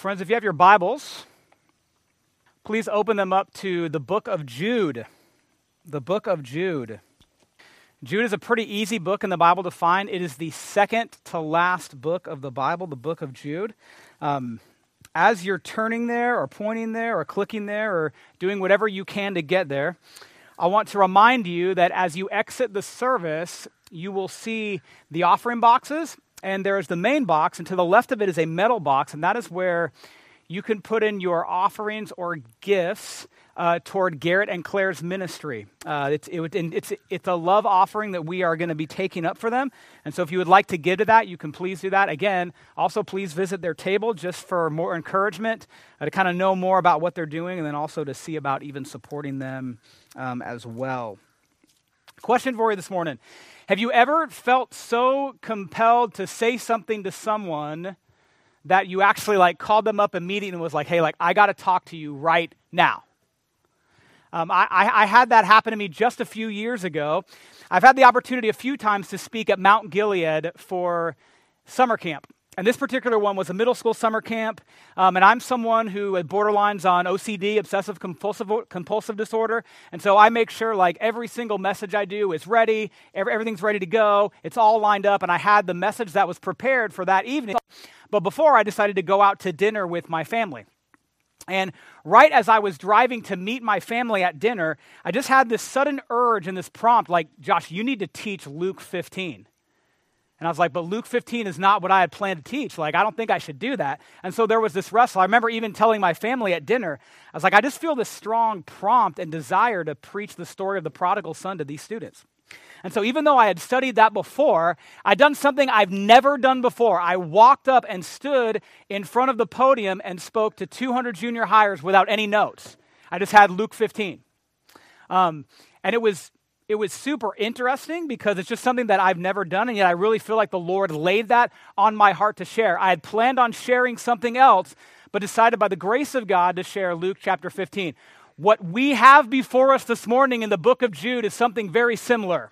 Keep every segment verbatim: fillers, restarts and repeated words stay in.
Friends, if you have your Bibles, please open them up to the book of Jude. The book of Jude. Jude is a pretty easy book in the Bible to find. It is the second to last book of the Bible, the book of Jude. Um, as you're turning there or pointing there or clicking there or doing whatever you can to get there, I want to remind you that as you exit the service, you will see the offering boxes, and there is the main box, and to the left of it is a metal box, and that is where you can put in your offerings or gifts uh, toward Garrett and Claire's ministry. Uh, it's, it would, it's, it's a love offering that we are going to be taking up for them, and so if you would like to give to that, you can please do that. Again, also please visit their table just for more encouragement, uh, to kind of know more about what they're doing, and then also to see about even supporting them um, as well. Question for you this morning. Have you ever felt so compelled to say something to someone that you actually like called them up immediately and was like, hey, like I got to talk to you right now? Um, I, I, I had that happen to me just a few years ago. I've had the opportunity a few times to speak at Mount Gilead for summer camp. And this particular one was a middle school summer camp, um, and I'm someone who had borderlines on O C D, obsessive compulsive compulsive disorder, and so I make sure like every single message I do is ready, every, everything's ready to go, it's all lined up, and I had the message that was prepared for that evening. But before, I decided to go out to dinner with my family. And right as I was driving to meet my family at dinner, I just had this sudden urge and this prompt, like, Josh, you need to teach Luke fifteen. And I was like, but Luke fifteen is not what I had planned to teach. Like, I don't think I should do that. And so there was this wrestle. I remember even telling my family at dinner, I was like, I just feel this strong prompt and desire to preach the story of the prodigal son to these students. And so even though I had studied that before, I'd done something I've never done before. I walked up and stood in front of the podium and spoke to two hundred junior hires without any notes. I just had Luke fifteen. Um, and it was... It was super interesting because it's just something that I've never done, and yet I really feel like the Lord laid that on my heart to share. I had planned on sharing something else, but decided by the grace of God to share Luke chapter fifteen. What we have before us this morning in the book of Jude is something very similar.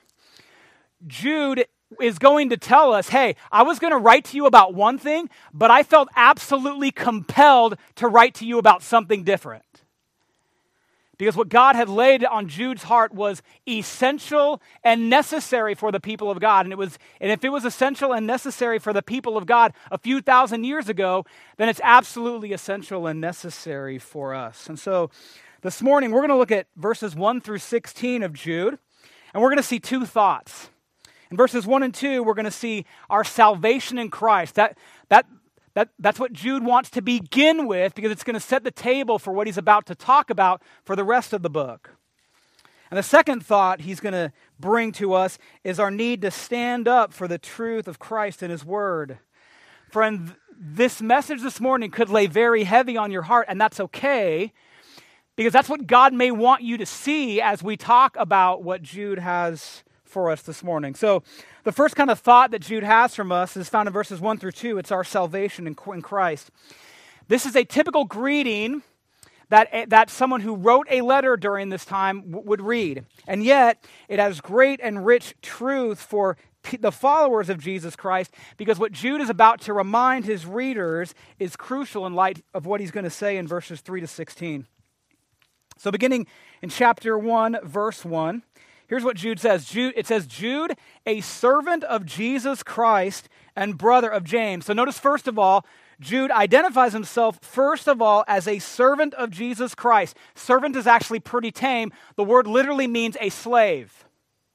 Jude is going to tell us, hey, I was going to write to you about one thing, but I felt absolutely compelled to write to you about something different. Because what God had laid on Jude's heart was essential and necessary for the people of God. And it was, and if it was essential and necessary for the people of God a few thousand years ago, then it's absolutely essential and necessary for us. And so this morning, we're going to look at verses one through sixteen of Jude, and we're going to see two thoughts. In verses one and two, we're going to see our salvation in Christ. That, that, That, that's what Jude wants to begin with because it's going to set the table for what he's about to talk about for the rest of the book. And the second thought he's going to bring to us is our need to stand up for the truth of Christ and his word. Friend, this message this morning could lay very heavy on your heart, and that's okay because that's what God may want you to see as we talk about what Jude has for us this morning. So the first kind of thought that Jude has from us is found in verses one through two. It's our salvation in Christ. This is a typical greeting that, that someone who wrote a letter during this time w- would read. And yet, it has great and rich truth for p- the followers of Jesus Christ because what Jude is about to remind his readers is crucial in light of what he's going to say in verses three to sixteen. So beginning in chapter one, verse one, here's what Jude says. Jude, it says, Jude, a servant of Jesus Christ and brother of James. So notice, first of all, Jude identifies himself, first of all, as a servant of Jesus Christ. Servant is actually pretty tame. The word literally means a slave.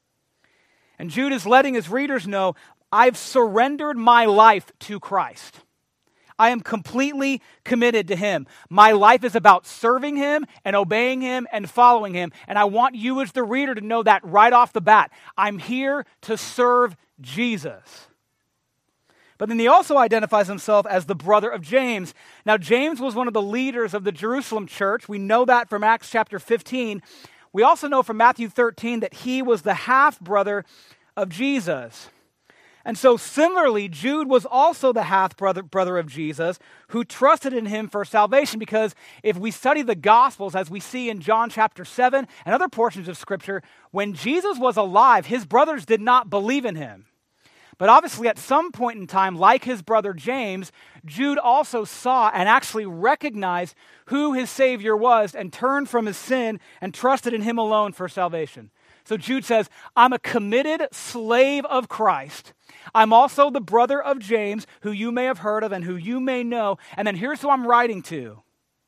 And Jude is letting his readers know, I've surrendered my life to Christ. I am completely committed to him. My life is about serving him and obeying him and following him. And I want you as the reader to know that right off the bat. I'm here to serve Jesus. But then he also identifies himself as the brother of James. Now, James was one of the leaders of the Jerusalem church. We know that from Acts chapter fifteen. We also know from Matthew thirteen that he was the half-brother of Jesus. And so similarly, Jude was also the half-brother brother of Jesus who trusted in him for salvation because if we study the Gospels, as we see in John chapter seven and other portions of Scripture, when Jesus was alive, his brothers did not believe in him. But obviously, at some point in time, like his brother James, Jude also saw and actually recognized who his Savior was and turned from his sin and trusted in him alone for salvation. So Jude says, I'm a committed slave of Christ. I'm also the brother of James, who you may have heard of and who you may know. And then here's who I'm writing to.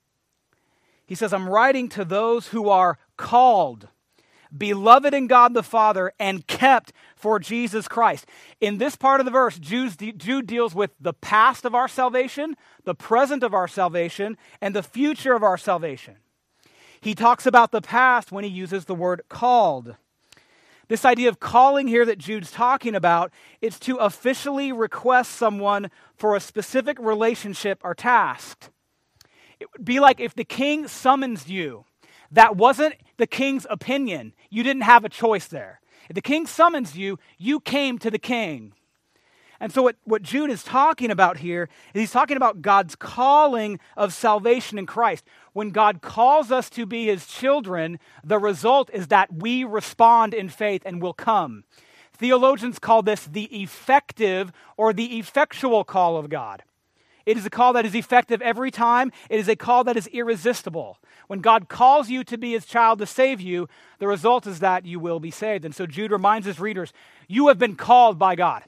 He says, I'm writing to those who are called, beloved in God the Father, and kept for Jesus Christ. In this part of the verse, Jude, Jude deals with the past of our salvation, the present of our salvation, and the future of our salvation. He talks about the past when he uses the word called. This idea of calling here that Jude's talking about is to officially request someone for a specific relationship or task. It would be like if the king summons you. That wasn't the king's opinion. You didn't have a choice there. If the king summons you, you came to the king. And so what, what Jude is talking about here is he's talking about God's calling of salvation in Christ. When God calls us to be his children, the result is that we respond in faith and will come. Theologians call this the effective or the effectual call of God. It is a call that is effective every time. It is a call that is irresistible. When God calls you to be his child to save you, the result is that you will be saved. And so Jude reminds his readers, you have been called by God.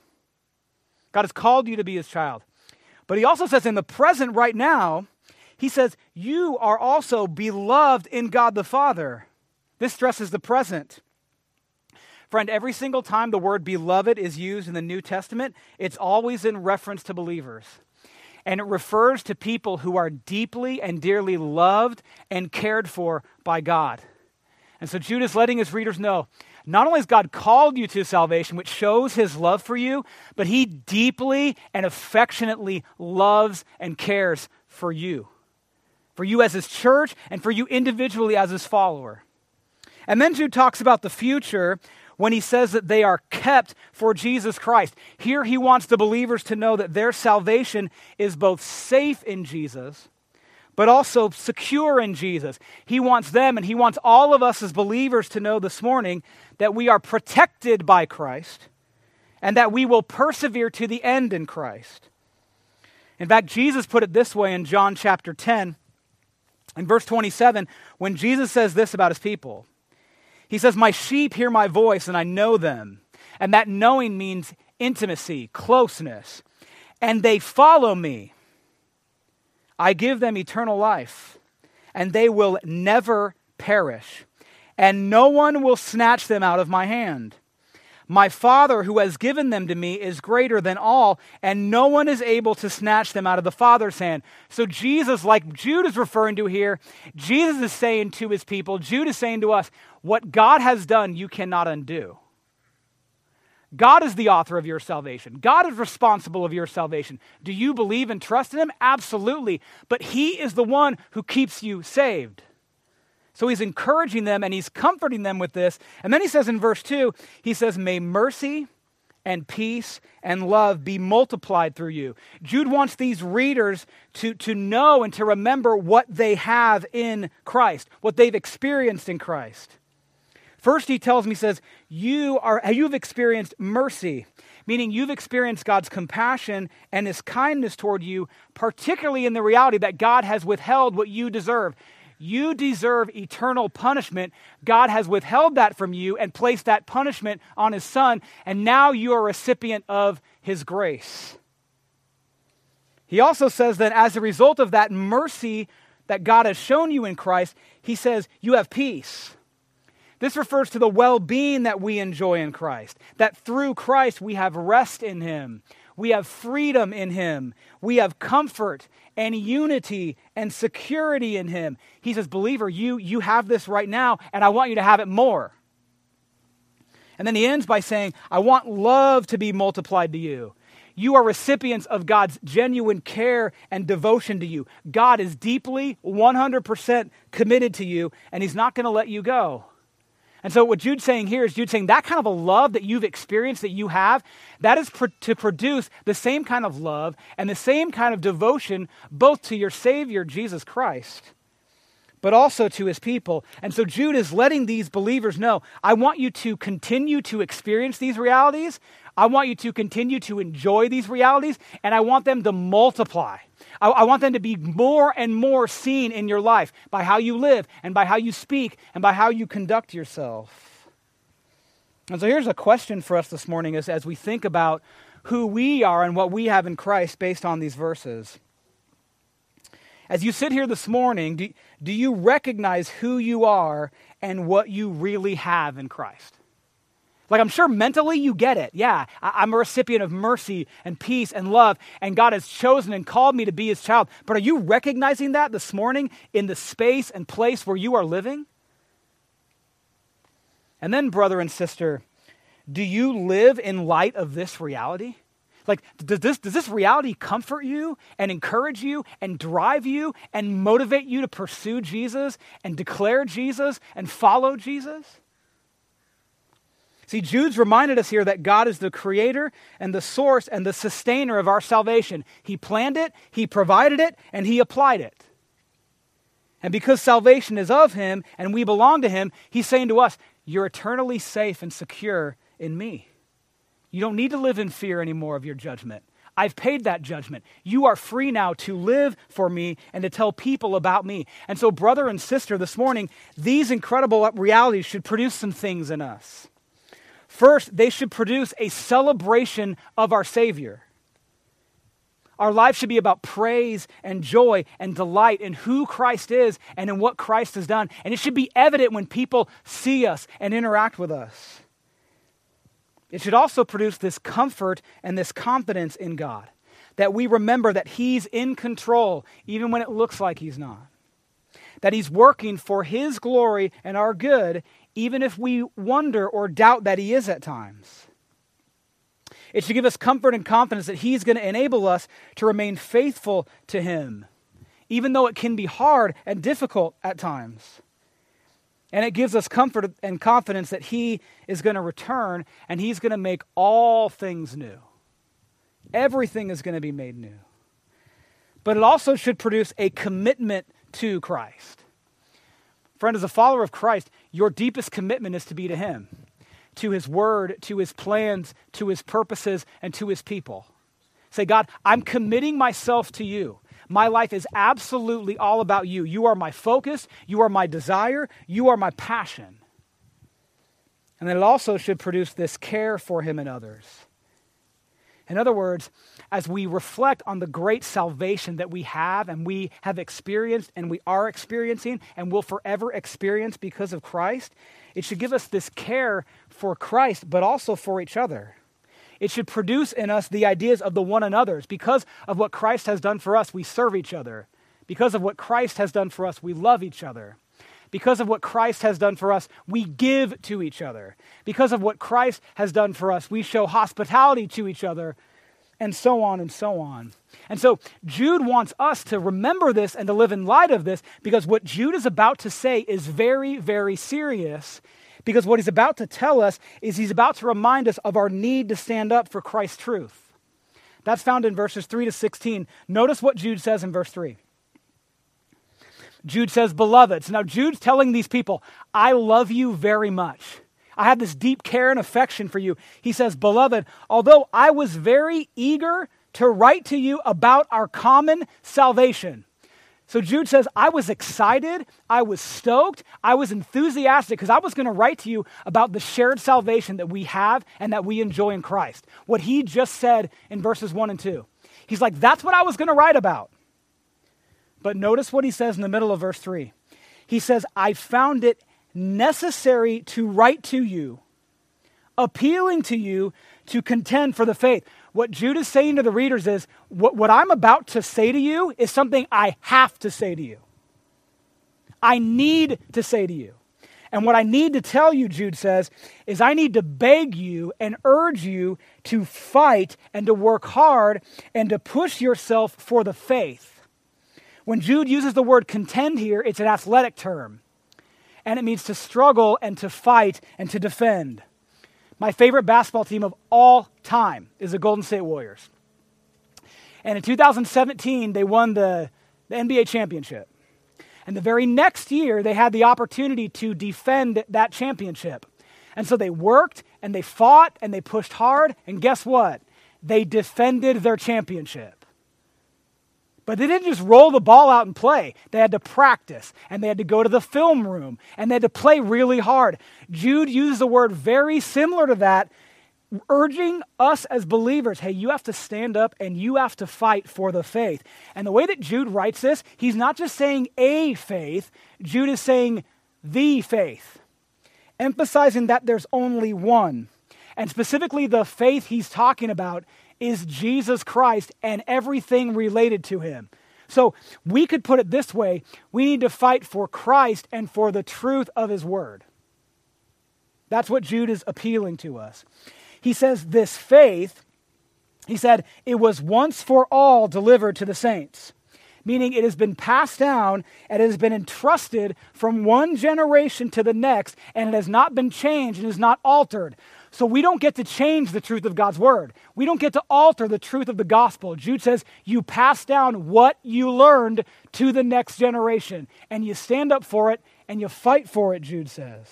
God has called you to be his child. But he also says in the present right now, he says, you are also beloved in God the Father. This stresses the present. Friend, every single time the word beloved is used in the New Testament, it's always in reference to believers. And it refers to people who are deeply and dearly loved and cared for by God. And so Jude is letting his readers know, not only has God called you to salvation, which shows his love for you, but he deeply and affectionately loves and cares for you. For you as his church and for you individually as his follower. And then Jude talks about the future when he says that they are kept for Jesus Christ. Here he wants the believers to know that their salvation is both safe in Jesus, but also secure in Jesus. He wants them and he wants all of us as believers to know this morning that we are protected by Christ and that we will persevere to the end in Christ. In fact, Jesus put it this way in John chapter ten, in verse twenty-seven, when Jesus says this about his people. He says, my sheep hear my voice and I know them. And that knowing means intimacy, closeness. And they follow me. I give them eternal life, and they will never perish. And no one will snatch them out of my hand. My Father who has given them to me is greater than all, and no one is able to snatch them out of the Father's hand. So Jesus, like Jude is referring to here, Jesus is saying to his people, Jude is saying to us, what God has done, you cannot undo. God is the author of your salvation. God is responsible of your salvation. Do you believe and trust in him? Absolutely. But he is the one who keeps you saved. So he's encouraging them and he's comforting them with this. And then he says in verse two, he says, may mercy and peace and love be multiplied through you. Jude wants these readers to, to know and to remember what they have in Christ, what they've experienced in Christ. First, he tells me, he says, you are, you've experienced mercy, meaning you've experienced God's compassion and his kindness toward you, particularly in the reality that God has withheld what you deserve. You deserve eternal punishment. God has withheld that from you and placed that punishment on his son, and now you are a recipient of his grace. He also says that as a result of that mercy that God has shown you in Christ, he says you have peace. This refers to the well-being that we enjoy in Christ, that through Christ we have rest in him, we have freedom in him, we have comfort and unity and security in him. He says, believer, you, you have this right now, and I want you to have it more. And then he ends by saying, I want love to be multiplied to you. You are recipients of God's genuine care and devotion to you. God is deeply, one hundred percent committed to you, and he's not going to let you go. And so what Jude's saying here is Jude's saying that kind of a love that you've experienced, that you have, that is pr- to produce the same kind of love and the same kind of devotion both to your Savior, Jesus Christ, but also to his people. And so Jude is letting these believers know, I want you to continue to experience these realities. I want you to continue to enjoy these realities, and I want them to multiply. I, I want them to be more and more seen in your life by how you live and by how you speak and by how you conduct yourself. And so here's a question for us this morning as, as we think about who we are and what we have in Christ based on these verses. As you sit here this morning, do, do you recognize who you are and what you really have in Christ? Like, I'm sure mentally you get it. Yeah, I, I'm a recipient of mercy and peace and love, and God has chosen and called me to be his child. But are you recognizing that this morning in the space and place where you are living? And then, brother and sister, do you live in light of this reality? Like, does this, does this reality comfort you and encourage you and drive you and motivate you to pursue Jesus and declare Jesus and follow Jesus? See, Jude's reminded us here that God is the creator and the source and the sustainer of our salvation. He planned it, he provided it, and he applied it. And because salvation is of him and we belong to him, he's saying to us, you're eternally safe and secure in me. You don't need to live in fear anymore of your judgment. I've paid that judgment. You are free now to live for me and to tell people about me. And so, brother and sister, this morning, these incredible realities should produce some things in us. First, they should produce a celebration of our Savior. Our life should be about praise and joy and delight in who Christ is and in what Christ has done. And it should be evident when people see us and interact with us. It should also produce this comfort and this confidence in God, that we remember that he's in control even when it looks like he's not, that he's working for his glory and our good even if we wonder or doubt that he is at times. It should give us comfort and confidence that he's going to enable us to remain faithful to him, even though it can be hard and difficult at times. And it gives us comfort and confidence that he is going to return and he's going to make all things new. Everything is going to be made new. But it also should produce a commitment to Christ. Friend, as a follower of Christ, your deepest commitment is to be to him, to his word, to his plans, to his purposes, and to his people. Say, God, I'm committing myself to you. My life is absolutely all about you. You are my focus. You are my desire. You are my passion. And then it also should produce this care for him and others. In other words, as we reflect on the great salvation that we have and we have experienced and we are experiencing and will forever experience because of Christ, it should give us this care for Christ, but also for each other. It should produce in us the ideas of the one another's. Because of what Christ has done for us, we serve each other. Because of what Christ has done for us, we love each other. Because of what Christ has done for us, we give to each other. Because of what Christ has done for us, we show hospitality to each other, and so on and so on. And so Jude wants us to remember this and to live in light of this, because what Jude is about to say is very, very serious. Because what he's about to tell us is he's about to remind us of our need to stand up for Christ's truth. That's found in verses three to sixteen. Notice what Jude says in verse three. Jude says, beloved. So now Jude's telling these people, I love you very much. I have this deep care and affection for you. He says, beloved, although I was very eager to write to you about our common salvation. So Jude says, I was excited, I was stoked, I was enthusiastic because I was going to write to you about the shared salvation that we have and that we enjoy in Christ. What he just said in verses one and two. He's like, that's what I was going to write about. But notice what he says in the middle of verse three. He says, I found it necessary to write to you, appealing to you to contend for the faith. What Jude is saying to the readers is, what, what I'm about to say to you is something I have to say to you. I need to say to you. And what I need to tell you, Jude says, is I need to beg you and urge you to fight and to work hard and to push yourself for the faith. When Jude uses the word contend here, it's an athletic term. And it means to struggle and to fight and to defend. My favorite basketball team of all time is the Golden State Warriors. And in two thousand seventeen, they won the, the N B A championship. And the very next year, they had the opportunity to defend that championship. And so they worked and they fought and they pushed hard. And guess what? They defended their championship. But they didn't just roll the ball out and play. They had to practice, and they had to go to the film room, and they had to play really hard. Jude uses a word very similar to that, urging us as believers, hey, you have to stand up and you have to fight for the faith. And the way that Jude writes this, he's not just saying a faith, Jude is saying the faith, emphasizing that there's only one. And specifically the faith he's talking about is Jesus Christ and everything related to him. So we could put it this way, we need to fight for Christ and for the truth of his word. That's what Jude is appealing to us. He says this faith, he said, it was once for all delivered to the saints, meaning it has been passed down and it has been entrusted from one generation to the next, and it has not been changed and is not altered. So we don't get to change the truth of God's word. We don't get to alter the truth of the gospel. Jude says you pass down what you learned to the next generation, and you stand up for it and you fight for it, Jude says.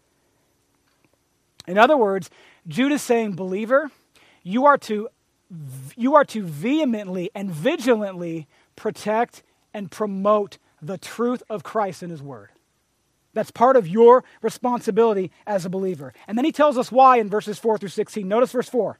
In other words, Jude is saying, believer, you are to, you are to vehemently and vigilantly protect and promote the truth of Christ and his word. That's part of your responsibility as a believer. And then he tells us why in verses four through sixteen. Notice verse four.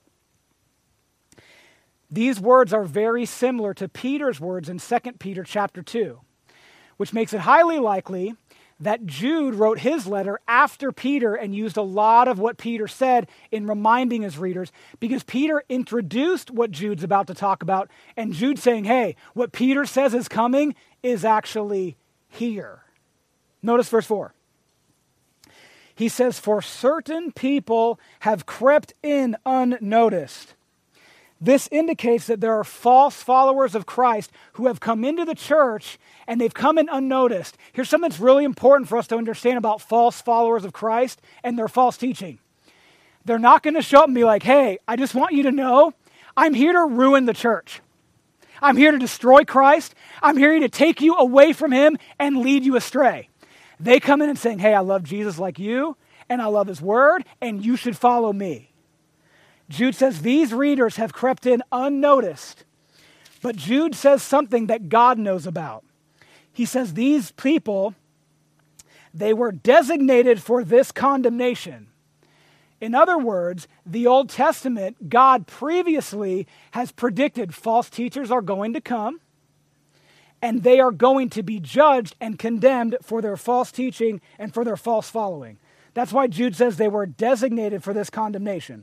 These words are very similar to Peter's words in Second Peter chapter two, which makes it highly likely that Jude wrote his letter after Peter and used a lot of what Peter said in reminding his readers, because Peter introduced what Jude's about to talk about, and Jude's saying, hey, what Peter says is coming is actually here. Notice verse four. He says, for certain people have crept in unnoticed. This indicates that there are false followers of Christ who have come into the church and they've come in unnoticed. Here's something that's really important for us to understand about false followers of Christ and their false teaching. They're not going to show up and be like, hey, I just want you to know I'm here to ruin the church. I'm here to destroy Christ. I'm here to take you away from him and lead you astray. They come in and saying, hey, I love Jesus like you, and I love his word, and you should follow me. Jude says these readers have crept in unnoticed, but Jude says something that God knows about. He says these people, they were designated for this condemnation. In other words, the Old Testament, God previously has predicted false teachers are going to come, and they are going to be judged and condemned for their false teaching and for their false following. That's why Jude says they were designated for this condemnation.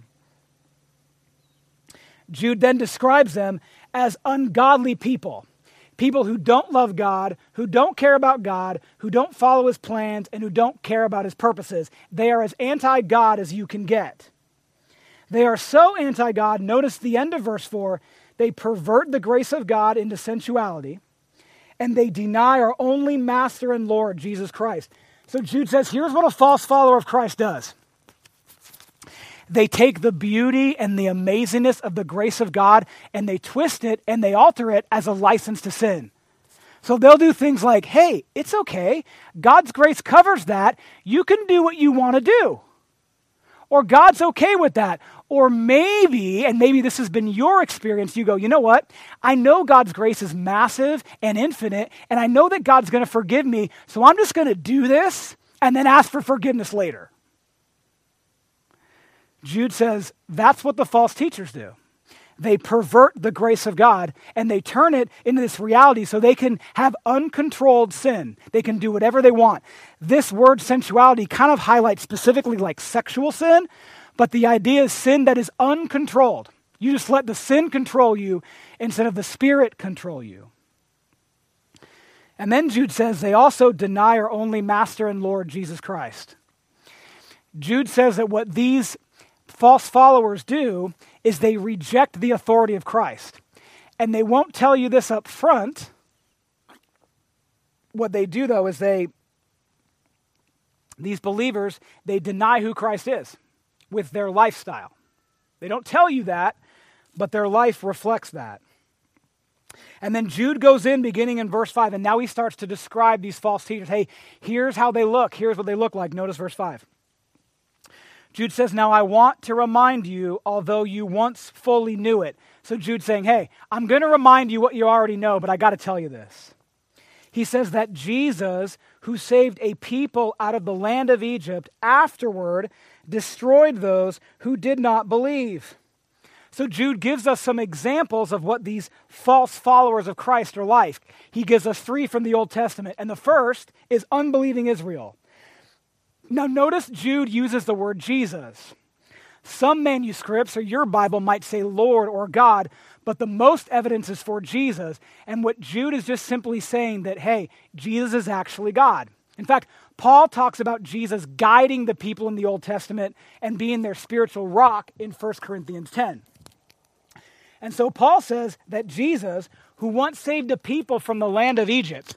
Jude then describes them as ungodly people, people who don't love God, who don't care about God, who don't follow his plans, and who don't care about his purposes. They are as anti-God as you can get. They are so anti-God, notice the end of verse four, they pervert the grace of God into sensuality, and they deny our only Master and Lord, Jesus Christ. So Jude says, here's what a false follower of Christ does. They take the beauty and the amazingness of the grace of God and they twist it and they alter it as a license to sin. So they'll do things like, hey, it's okay. God's grace covers that. You can do what you want to do. Or God's okay with that. Or maybe, and maybe this has been your experience, you go, you know what? I know God's grace is massive and infinite, and I know that God's going to forgive me, so I'm just going to do this and then ask for forgiveness later. Jude says that's what the false teachers do. They pervert the grace of God and they turn it into this reality so they can have uncontrolled sin. They can do whatever they want. This word sensuality kind of highlights specifically like sexual sin, but the idea is sin that is uncontrolled. You just let the sin control you instead of the Spirit control you. And then Jude says they also deny our only Master and Lord, Jesus Christ. Jude says that what these false followers do is they reject the authority of Christ. And they won't tell you this up front. What they do, though, is they, these believers, they deny who Christ is with their lifestyle. They don't tell you that, but their life reflects that. And then Jude goes in beginning in verse five, and now he starts to describe these false teachers. Hey, here's how they look. Here's what they look like. Notice verse five. Jude says, now I want to remind you, although you once fully knew it. So Jude's saying, hey, I'm going to remind you what you already know, but I got to tell you this. He says that Jesus, who saved a people out of the land of Egypt, afterward destroyed those who did not believe. So Jude gives us some examples of what these false followers of Christ are like. He gives us three from the Old Testament, and the first is unbelieving Israel. Now notice Jude uses the word Jesus. Some manuscripts, or your Bible, might say Lord or God, but the most evidence is for Jesus. And what Jude is just simply saying that, hey, Jesus is actually God. In fact, Paul talks about Jesus guiding the people in the Old Testament and being their spiritual rock in First Corinthians ten. And so Paul says that Jesus, who once saved a people from the land of Egypt,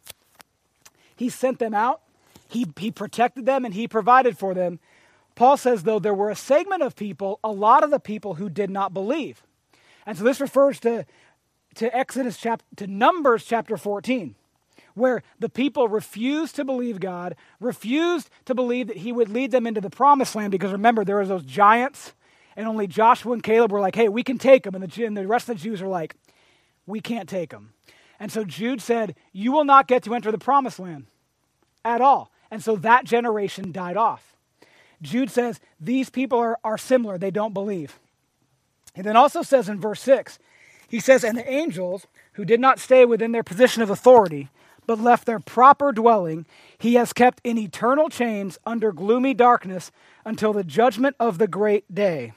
he sent them out, he, he protected them, and he provided for them. Paul says, though, there were a segment of people, a lot of the people who did not believe. And so this refers to, to Exodus chapter, to Numbers chapter fourteen, where the people refused to believe God, refused to believe that he would lead them into the promised land, because remember, there were those giants, and only Joshua and Caleb were like, hey, we can take them. And the, and the rest of the Jews are like, we can't take them. And so Jude said, you will not get to enter the promised land at all. And so that generation died off. Jude says, these people are, are similar. They don't believe. He then also says in verse six, he says, and the angels who did not stay within their position of authority, but left their proper dwelling, he has kept in eternal chains under gloomy darkness until the judgment of the great day.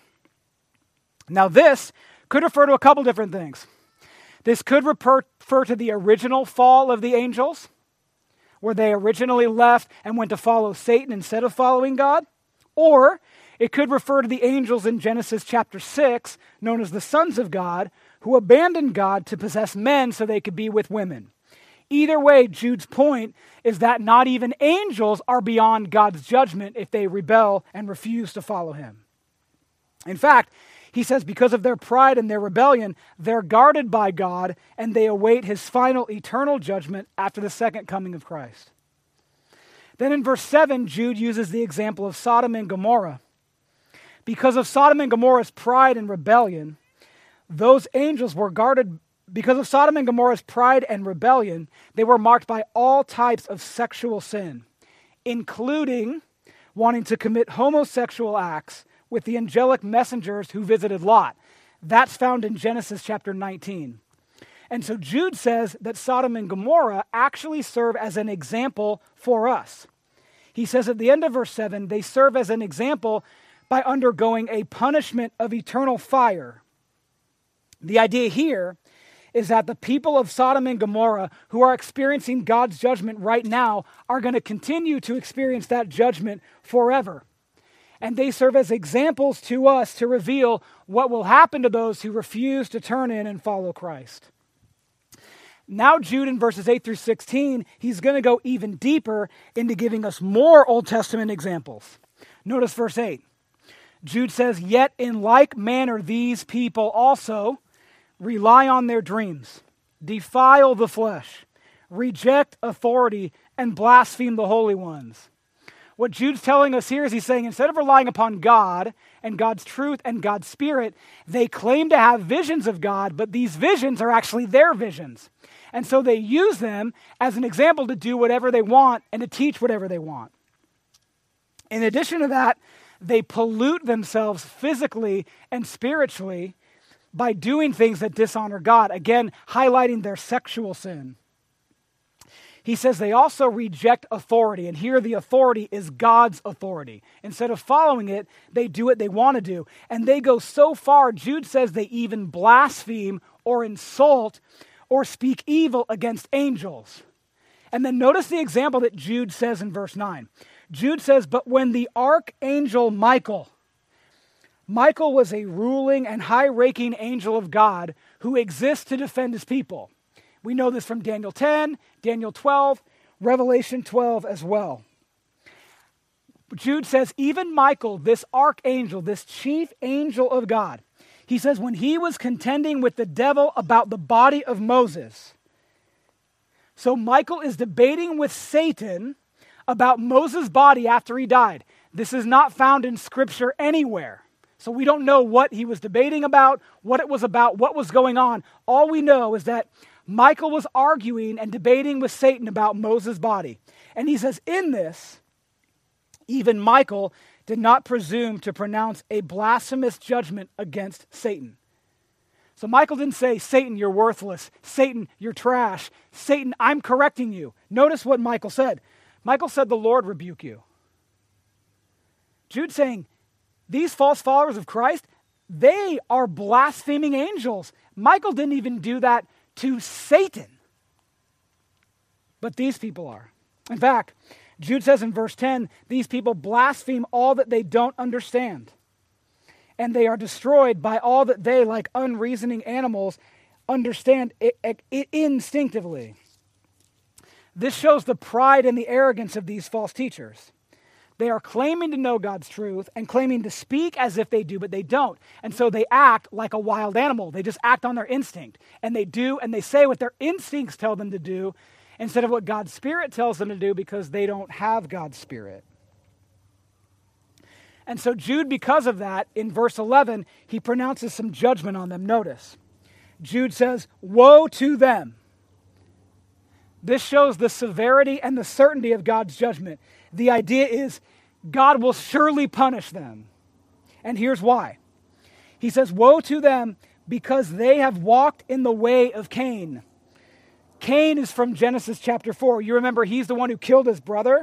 Now this could refer to a couple different things. This could refer, refer to the original fall of the angels, where they originally left and went to follow Satan instead of following God. Or it could refer to the angels in Genesis chapter six, known as the sons of God, who abandoned God to possess men so they could be with women. Either way, Jude's point is that not even angels are beyond God's judgment if they rebel and refuse to follow him. In fact, he says because of their pride and their rebellion, they're guarded by God and they await his final eternal judgment after the second coming of Christ. Then in verse seven, Jude uses the example of Sodom and Gomorrah. Because of Sodom and Gomorrah's pride and rebellion, those angels were guarded. Because of Sodom and Gomorrah's pride and rebellion, they were marked by all types of sexual sin, including wanting to commit homosexual acts with the angelic messengers who visited Lot. That's found in Genesis chapter nineteen. And so Jude says that Sodom and Gomorrah actually serve as an example for us. He says at the end of verse seven, they serve as an example by undergoing a punishment of eternal fire. The idea here is that the people of Sodom and Gomorrah who are experiencing God's judgment right now are going to continue to experience that judgment forever. And they serve as examples to us to reveal what will happen to those who refuse to turn in and follow Christ. Now Jude in verses eight through sixteen, he's going to go even deeper into giving us more Old Testament examples. Notice verse eight. Jude says, yet in like manner these people also rely on their dreams, defile the flesh, reject authority, and blaspheme the holy ones. What Jude's telling us here is he's saying instead of relying upon God and God's truth and God's Spirit, they claim to have visions of God, but these visions are actually their visions. And so they use them as an example to do whatever they want and to teach whatever they want. In addition to that, they pollute themselves physically and spiritually by doing things that dishonor God, again, highlighting their sexual sin. He says they also reject authority, and here the authority is God's authority. Instead of following it, they do what they want to do. And they go so far, Jude says they even blaspheme or insult or speak evil against angels. And then notice the example that Jude says in verse nine. Jude says, but when the archangel Michael, Michael was a ruling and high-ranking angel of God who exists to defend his people. We know this from Daniel ten, Daniel twelve, Revelation twelve as well. Jude says, even Michael, this archangel, this chief angel of God, He says, when he was contending with the devil about the body of Moses. So Michael is debating with Satan about Moses' body after he died. This is not found in Scripture anywhere. So we don't know what he was debating about, what it was about, what was going on. All we know is that Michael was arguing and debating with Satan about Moses' body. And he says, in this, even Michael did not presume to pronounce a blasphemous judgment against Satan. So Michael didn't say, Satan, you're worthless. Satan, you're trash. Satan, I'm correcting you. Notice what Michael said. Michael said, the Lord rebuke you. Jude's saying, these false followers of Christ, they are blaspheming angels. Michael didn't even do that to Satan. But these people are. In fact, Jude says in verse ten, these people blaspheme all that they don't understand. And they are destroyed by all that they, like unreasoning animals, understand it, it, it instinctively. This shows the pride and the arrogance of these false teachers. They are claiming to know God's truth and claiming to speak as if they do, but they don't. And so they act like a wild animal. They just act on their instinct. And they do and they say what their instincts tell them to do instead of what God's Spirit tells them to do because they don't have God's Spirit. And so Jude, because of that, in verse eleven, he pronounces some judgment on them. Notice, Jude says, woe to them. This shows the severity and the certainty of God's judgment. The idea is God will surely punish them. And here's why. He says, woe to them because they have walked in the way of Cain. Cain is from Genesis chapter four. You remember he's the one who killed his brother?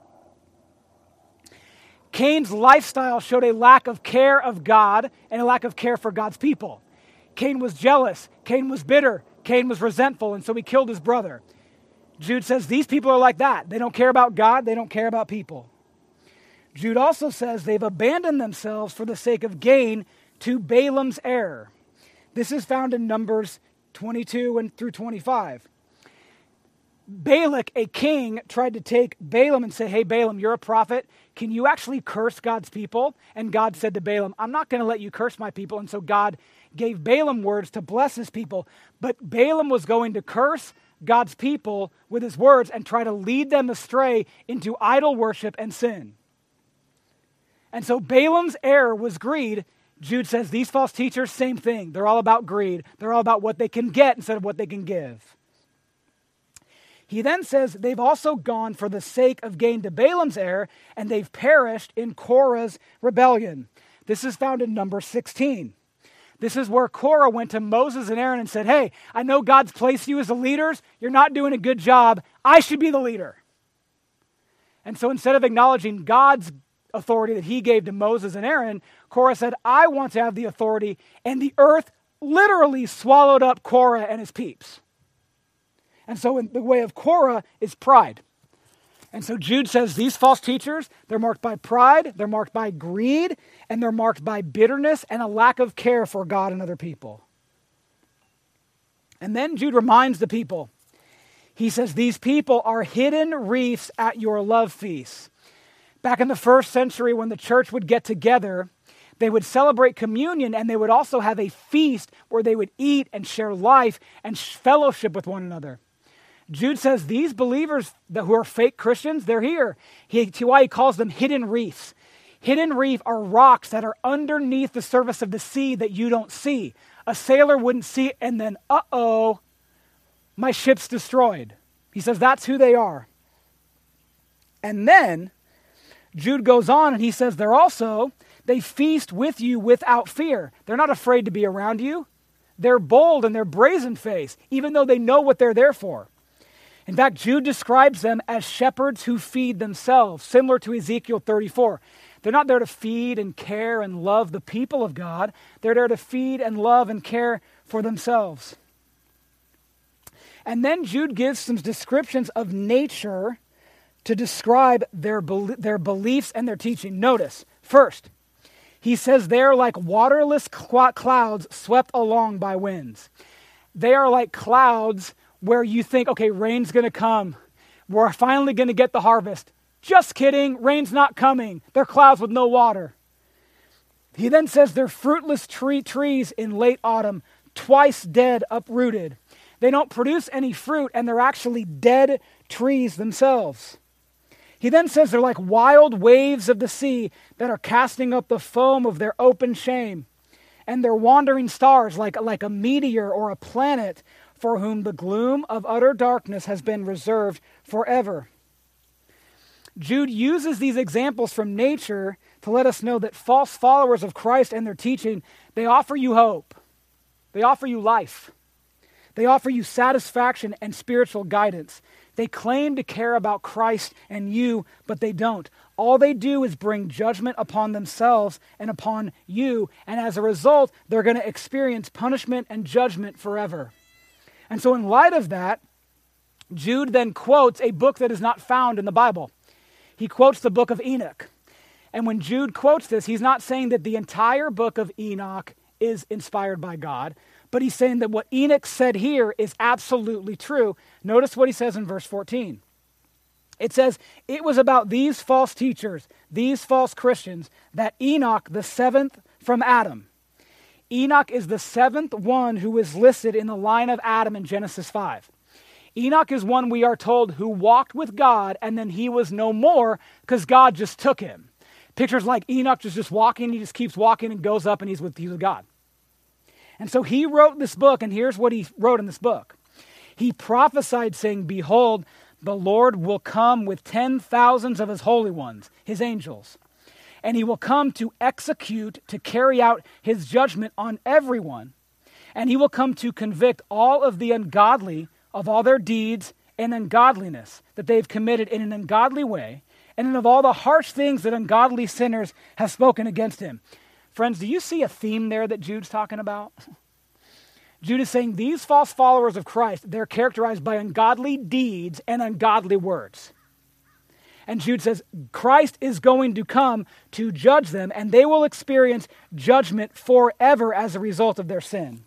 Cain's lifestyle showed a lack of care of God and a lack of care for God's people. Cain was jealous. Cain was bitter. Cain was resentful, and so he killed his brother. Jude says these people are like that. They don't care about God. They don't care about people. Jude also says they've abandoned themselves for the sake of gain to Balaam's error. This is found in Numbers twenty-two and through twenty-five. Balak, a king, tried to take Balaam and say, hey, Balaam, you're a prophet. Can you actually curse God's people? And God said to Balaam, I'm not going to let you curse my people. And so God gave Balaam words to bless his people. But Balaam was going to curse God's people with his words and try to lead them astray into idol worship and sin. And so Balaam's error was greed. Jude says these false teachers, same thing. They're all about greed. They're all about what they can get instead of what they can give. He then says they've also gone for the sake of gain to Balaam's error, and they've perished in Korah's rebellion. This is found in Numbers sixteen. This is where Korah went to Moses and Aaron and said, hey, I know God's placed you as the leaders. You're not doing a good job. I should be the leader. And so instead of acknowledging God's authority that he gave to Moses and Aaron, Korah said, I want to have the authority. And the earth literally swallowed up Korah and his peeps. And so in the way of Korah is pride. And so Jude says these false teachers, they're marked by pride, they're marked by greed, and they're marked by bitterness and a lack of care for God and other people. And then Jude reminds the people, he says, these people are hidden reefs at your love feasts. Back in the first century when the church would get together, they would celebrate communion and they would also have a feast where they would eat and share life and fellowship with one another. Jude says these believers that who are fake Christians, they're here. He, why he calls them hidden reefs. Hidden reef are rocks that are underneath the surface of the sea that you don't see. A sailor wouldn't see it and then, uh-oh, my ship's destroyed. He says that's who they are. And then Jude goes on and he says they're also, they feast with you without fear. They're not afraid to be around you. They're bold and they're brazen-faced, even though they know what they're there for. In fact, Jude describes them as shepherds who feed themselves, similar to Ezekiel thirty-four. They're not there to feed and care and love the people of God. They're there to feed and love and care for themselves. And then Jude gives some descriptions of nature to describe their, their beliefs and their teaching. Notice, first, he says they're like waterless cl- clouds swept along by winds. They are like clouds where you think, okay, rain's going to come. We're finally going to get the harvest. Just kidding, rain's not coming. They're clouds with no water. He then says they're fruitless tree trees in late autumn, twice dead, uprooted. They don't produce any fruit, and they're actually dead trees themselves. He then says they're like wild waves of the sea that are casting up the foam of their open shame. And they're wandering stars like, like a meteor or a planet for whom the gloom of utter darkness has been reserved forever. Jude uses these examples from nature to let us know that false followers of Christ and their teaching, they offer you hope. They offer you life. They offer you satisfaction and spiritual guidance. They claim to care about Christ and you, but they don't. All they do is bring judgment upon themselves and upon you, and as a result, they're going to experience punishment and judgment forever. And so in light of that, Jude then quotes a book that is not found in the Bible. He quotes the book of Enoch. And when Jude quotes this, he's not saying that the entire book of Enoch is inspired by God, but he's saying that what Enoch said here is absolutely true. Notice what he says in verse fourteen. It says, it was about these false teachers, these false Christians, that Enoch, the seventh from Adam. Enoch is the seventh one who is listed in the line of Adam in Genesis five. Enoch is one, we are told, who walked with God and then he was no more because God just took him. Pictures like Enoch just, just walking, he just keeps walking and goes up and he's with, he's with God. And so he wrote this book, and here's what he wrote in this book. He prophesied saying, behold, the Lord will come with ten thousands of his holy ones, his angels. And he will come to execute, to carry out his judgment on everyone. And he will come to convict all of the ungodly of all their deeds and ungodliness that they've committed in an ungodly way, and of all the harsh things that ungodly sinners have spoken against him. Friends, do you see a theme there that Jude's talking about? Jude is saying these false followers of Christ, they're characterized by ungodly deeds and ungodly words. And Jude says Christ is going to come to judge them, and they will experience judgment forever as a result of their sin.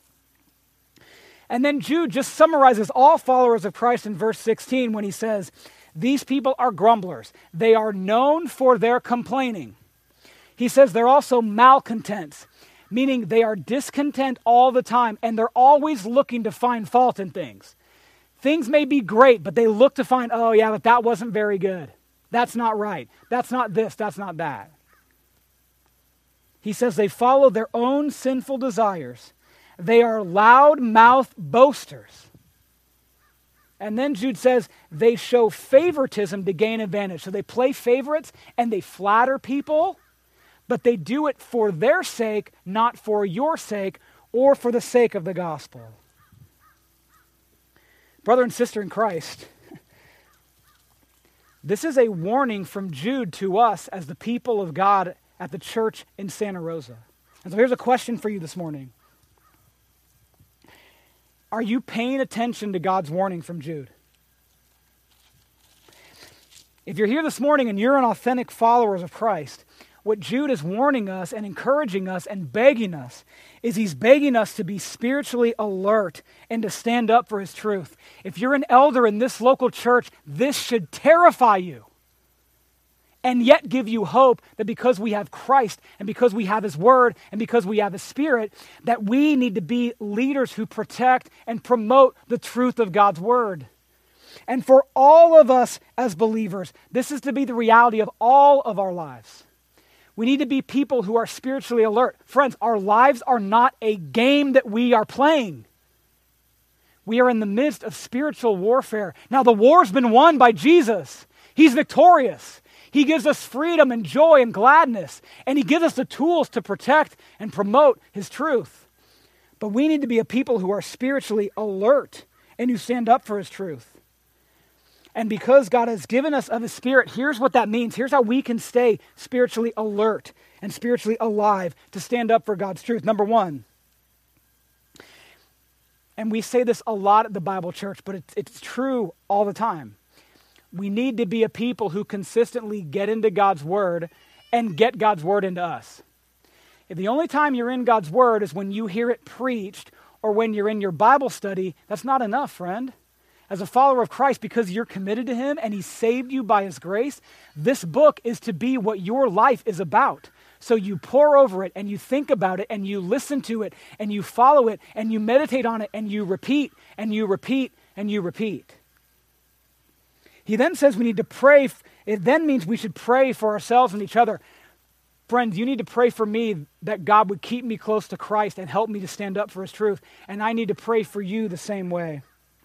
And then Jude just summarizes all followers of Christ in verse sixteen when he says, these people are grumblers. They are known for their complaining. He says they're also malcontents, meaning they are discontent all the time, and they're always looking to find fault in things. Things may be great, but they look to find, oh yeah, but that wasn't very good. That's not right. That's not this. That's not that. He says they follow their own sinful desires. They are loud-mouthed boasters. And then Jude says they show favoritism to gain advantage. So they play favorites and they flatter people, but they do it for their sake, not for your sake or for the sake of the gospel. Brother and sister in Christ, this is a warning from Jude to us as the people of God at the church in Santa Rosa. And so here's a question for you this morning. Are you paying attention to God's warning from Jude? If you're here this morning and you're an authentic follower of Christ, what Jude is warning us and encouraging us and begging us is he's begging us to be spiritually alert and to stand up for his truth. If you're an elder in this local church, this should terrify you and yet give you hope that because we have Christ and because we have his word and because we have his spirit, that we need to be leaders who protect and promote the truth of God's word. And for all of us as believers, this is to be the reality of all of our lives. We need to be people who are spiritually alert. Friends, our lives are not a game that we are playing. We are in the midst of spiritual warfare. Now, the war's been won by Jesus. He's victorious. He gives us freedom and joy and gladness, and he gives us the tools to protect and promote his truth. But we need to be a people who are spiritually alert and who stand up for his truth. And because God has given us of his spirit, here's what that means. Here's how we can stay spiritually alert and spiritually alive to stand up for God's truth. Number one, and we say this a lot at the Bible Church, but it's, it's true all the time. We need to be a people who consistently get into God's word and get God's word into us. If the only time you're in God's word is when you hear it preached or when you're in your Bible study, that's not enough, friend. As a follower of Christ, because you're committed to him and he saved you by his grace, this book is to be what your life is about. So you pore over it and you think about it and you listen to it and you follow it and you meditate on it and you repeat and you repeat and you repeat. He then says we need to pray. It then means we should pray for ourselves and each other. Friends, you need to pray for me that God would keep me close to Christ and help me to stand up for his truth. And I need to pray for you the same way.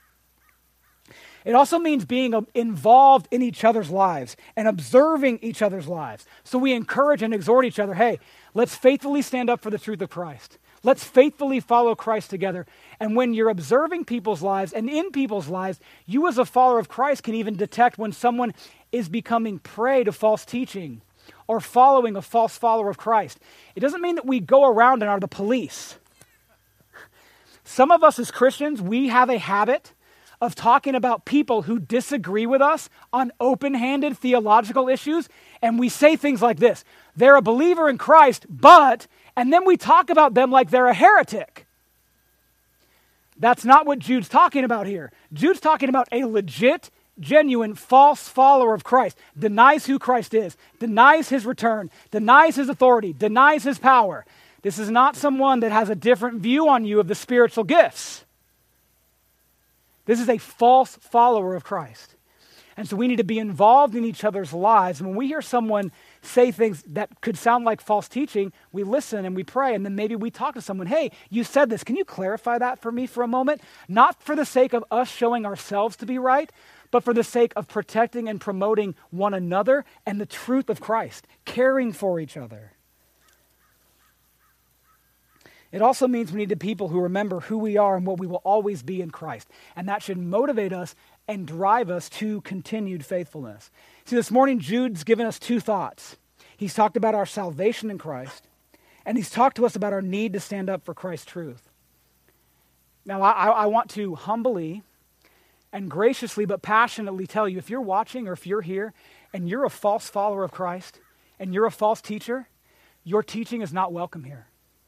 It also means being involved in each other's lives and observing each other's lives. So we encourage and exhort each other, hey, let's faithfully stand up for the truth of Christ. Let's faithfully follow Christ together. And when you're observing people's lives and in people's lives, you as a follower of Christ can even detect when someone is becoming prey to false teaching or following a false follower of Christ. It doesn't mean that we go around and are the police. Some of us as Christians, we have a habit of talking about people who disagree with us on open-handed theological issues, and we say things like this: they're a believer in Christ, but, and then we talk about them like they're a heretic. That's not what Jude's talking about here. Jude's talking about a legit, genuine, false follower of Christ, denies who Christ is, denies his return, denies his authority, denies his power. This is not someone that has a different view on you of the spiritual gifts. This is a false follower of Christ. And so we need to be involved in each other's lives. And when we hear someone say things that could sound like false teaching, we listen and we pray, and then maybe we talk to someone, hey, you said this. Can you clarify that for me for a moment? Not for the sake of us showing ourselves to be right, but for the sake of protecting and promoting one another and the truth of Christ, caring for each other. It also means we need to be people who remember who we are and what we will always be in Christ. And that should motivate us and drive us to continued faithfulness. See, this morning, Jude's given us two thoughts. He's talked about our salvation in Christ, and he's talked to us about our need to stand up for Christ's truth. Now, I, I want to humbly and graciously but passionately tell you, if you're watching or if you're here and you're a false follower of Christ and you're a false teacher, your teaching is not welcome here.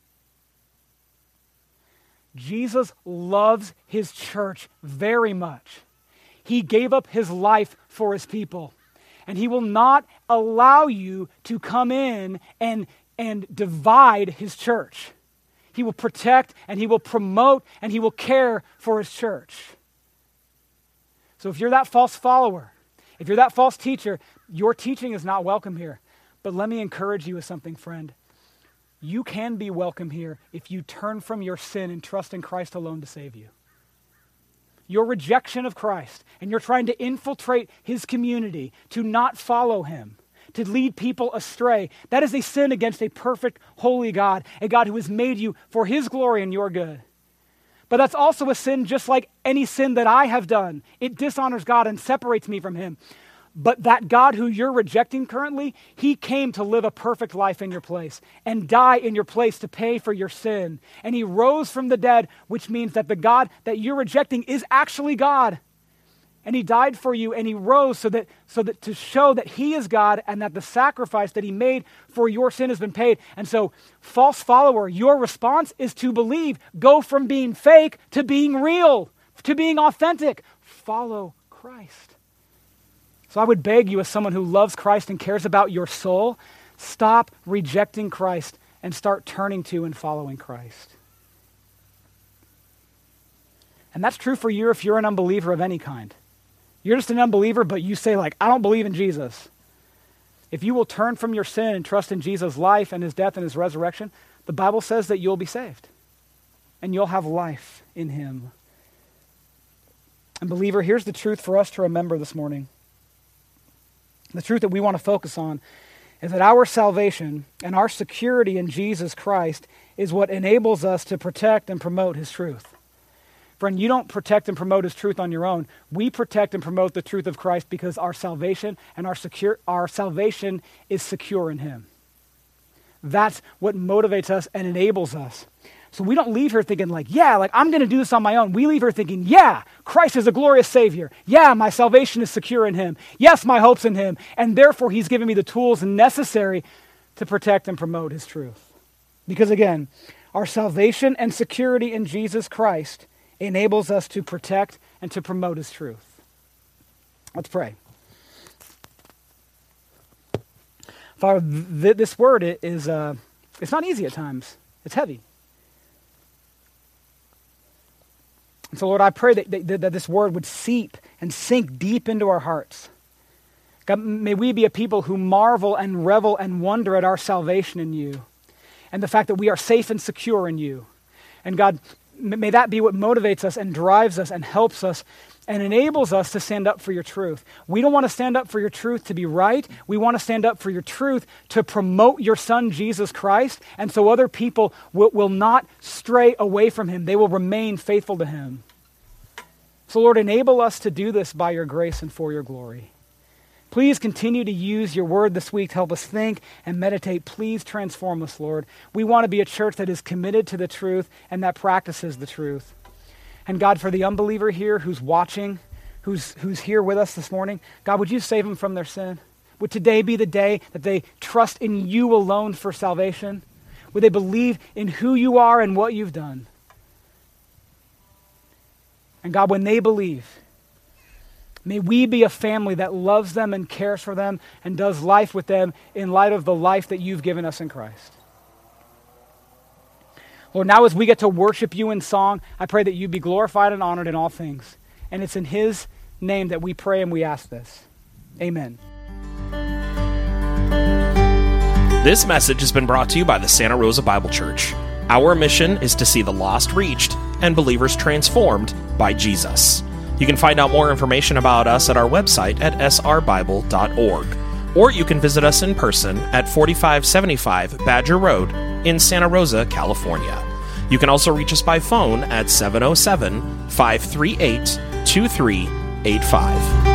Jesus loves his church very much. He gave up his life for his people. And he will not allow you to come in and, and divide his church. He will protect and he will promote and he will care for his church. So if you're that false follower, if you're that false teacher, your teaching is not welcome here. But let me encourage you with something, friend. You can be welcome here if you turn from your sin and trust in Christ alone to save you. Your rejection of Christ and you're trying to infiltrate his community, to not follow him, to lead people astray, that is a sin against a perfect, holy God, a God who has made you for his glory and your good. But that's also a sin just like any sin that I have done. It dishonors God and separates me from him. But that God who you're rejecting currently, he came to live a perfect life in your place and die in your place to pay for your sin. And he rose from the dead, which means that the God that you're rejecting is actually God. And he died for you and he rose so that, so that to show that he is God and that the sacrifice that he made for your sin has been paid. And so, false follower, your response is to believe. Go from being fake to being real, to being authentic. Follow Christ. So I would beg you, as someone who loves Christ and cares about your soul, stop rejecting Christ and start turning to and following Christ. And that's true for you if you're an unbeliever of any kind. You're just an unbeliever, but you say, like, I don't believe in Jesus. If you will turn from your sin and trust in Jesus' life and his death and his resurrection, the Bible says that you'll be saved and you'll have life in him. And believer, here's the truth for us to remember this morning. The truth that we want to focus on is that our salvation and our security in Jesus Christ is what enables us to protect and promote his truth. Friend, you don't protect and promote his truth on your own. We protect and promote the truth of Christ because our salvation and our secure our salvation is secure in him. That's what motivates us and enables us. So we don't leave here thinking like, yeah, like I'm going to do this on my own. We leave here thinking, yeah, Christ is a glorious Savior. Yeah, my salvation is secure in him. Yes, my hope's in him. And therefore, he's given me the tools necessary to protect and promote his truth. Because again, our salvation and security in Jesus Christ enables us to protect and to promote his truth. Let's pray. Father, th- this word is, uh, it's not easy at times. It's heavy. And so, Lord, I pray that, that, that this word would seep and sink deep into our hearts. God, may we be a people who marvel and revel and wonder at our salvation in you and the fact that we are safe and secure in you. And God, may that be what motivates us and drives us and helps us and enables us to stand up for your truth. We don't want to stand up for your truth to be right. We want to stand up for your truth to promote your Son, Jesus Christ, and so other people will, will not stray away from him. They will remain faithful to him. So, Lord, enable us to do this by your grace and for your glory. Please continue to use your word this week to help us think and meditate. Please transform us, Lord. We want to be a church that is committed to the truth and that practices the truth. And God, for the unbeliever here who's watching, who's, who's here with us this morning, God, would you save them from their sin? Would today be the day that they trust in you alone for salvation? Would they believe in who you are and what you've done? And God, when they believe, may we be a family that loves them and cares for them and does life with them in light of the life that you've given us in Christ. Lord, now as we get to worship you in song, I pray that you be glorified and honored in all things. And it's in his name that we pray and we ask this. Amen. This message has been brought to you by the Santa Rosa Bible Church. Our mission is to see the lost reached and believers transformed by Jesus. You can find out more information about us at our website at s r bible dot org. Or you can visit us in person at forty-five seventy-five Badger Road in Santa Rosa, California. You can also reach us by phone at seven oh seven, five three eight, two three eight five.